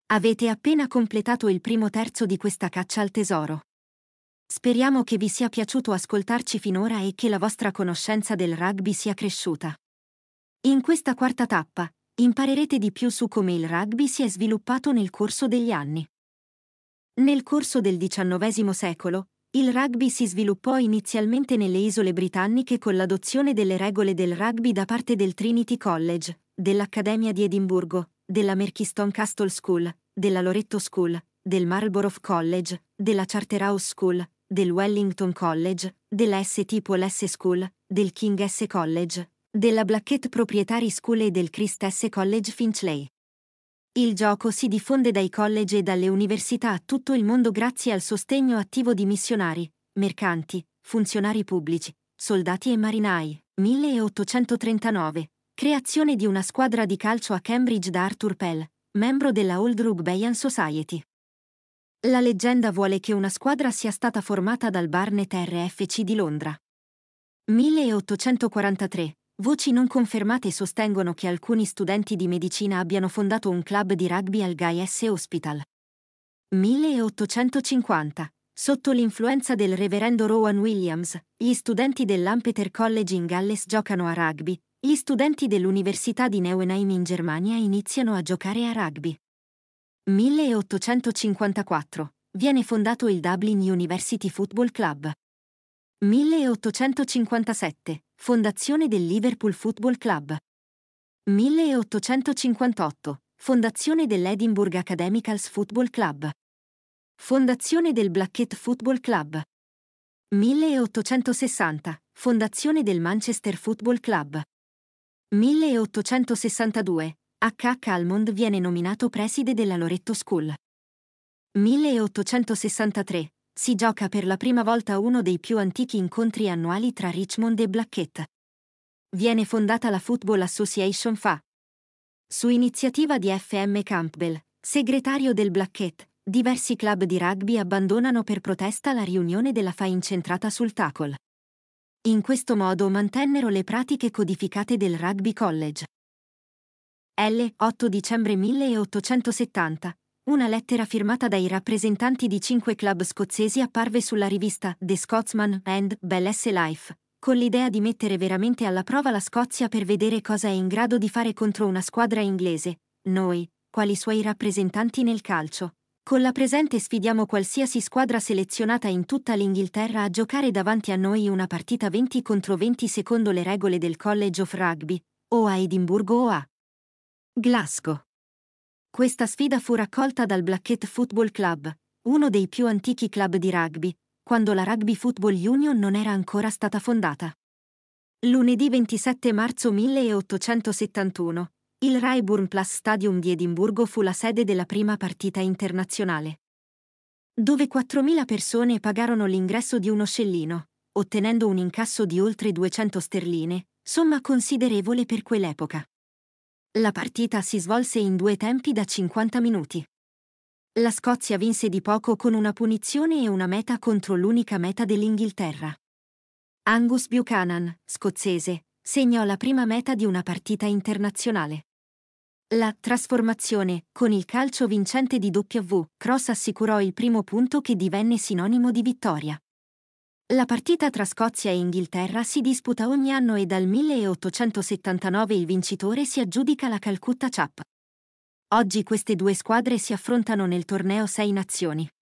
Avete appena completato il primo terzo di questa caccia al tesoro. Speriamo che vi sia piaciuto ascoltarci finora e che la vostra conoscenza del rugby sia cresciuta. In questa quarta tappa, imparerete di più su come il rugby si è sviluppato nel corso degli anni. Nel corso del XIX secolo, il rugby si sviluppò inizialmente nelle isole britanniche con l'adozione delle regole del rugby da parte del Trinity College, dell'Accademia di Edimburgo, della Merkiston Castle School, della Loretto School, del Marlborough College, della Charterhouse School, del Wellington College, della St. Paul S. School, del King S. College, della Blackett Proprietary School e del Christ S. College Finchley. Il gioco si diffonde dai college e dalle università a tutto il mondo grazie al sostegno attivo di missionari, mercanti, funzionari pubblici, soldati e marinai. 1839. Creazione di una squadra di calcio a Cambridge da Arthur Pell, membro della Old Rugbeian Society. La leggenda vuole che una squadra sia stata formata dal Barnet RFC di Londra. 1843. Voci non confermate sostengono che alcuni studenti di medicina abbiano fondato un club di rugby al Guy's Hospital. 1850. Sotto l'influenza del reverendo Rowan Williams, gli studenti dell'Ampeter College in Galles giocano a rugby, gli studenti dell'Università di Neuenheim in Germania iniziano a giocare a rugby. 1854. Viene fondato il Dublin University Football Club. 1857. Fondazione del Liverpool Football Club. 1858. Fondazione dell'Edinburgh Academicals Football Club. Fondazione del Blackett Football Club. 1860. Fondazione del Manchester Football Club. 1862. H. Almond viene nominato preside della Loretto School. 1863. Si gioca per la prima volta uno dei più antichi incontri annuali tra Richmond e Blackett. Viene fondata la Football Association FA. Su iniziativa di F.M. Campbell, segretario del Blackett, diversi club di rugby abbandonano per protesta la riunione della FA incentrata sul tackle. In questo modo mantennero le pratiche codificate del Rugby College. 8 dicembre 1870. Una lettera firmata dai rappresentanti di 5 club scozzesi apparve sulla rivista The Scotsman and Bell S. Life, con l'idea di mettere veramente alla prova la Scozia per vedere cosa è in grado di fare contro una squadra inglese. Noi, quali suoi rappresentanti nel calcio, con la presente sfidiamo qualsiasi squadra selezionata in tutta l'Inghilterra a giocare davanti a noi una partita 20 contro 20 secondo le regole del College of Rugby, o a Edimburgo o a Glasgow. Questa sfida fu raccolta dal Blackett Football Club, uno dei più antichi club di rugby, quando la Rugby Football Union non era ancora stata fondata. Lunedì 27 marzo 1871, il Raeburn Plus Stadium di Edimburgo fu la sede della prima partita internazionale, dove 4.000 persone pagarono l'ingresso di uno scellino, ottenendo un incasso di oltre 200 sterline, somma considerevole per quell'epoca. La partita si svolse in 2 tempi da 50 minuti. La Scozia vinse di poco con una punizione e una meta contro l'unica meta dell'Inghilterra. Angus Buchanan, scozzese, segnò la prima meta di una partita internazionale. La trasformazione, con il calcio vincente di W. Cross assicurò il primo punto che divenne sinonimo di vittoria. La partita tra Scozia e Inghilterra si disputa ogni anno e dal 1879 il vincitore si aggiudica la Calcutta Cup. Oggi queste 2 squadre si affrontano nel torneo 6 nazioni.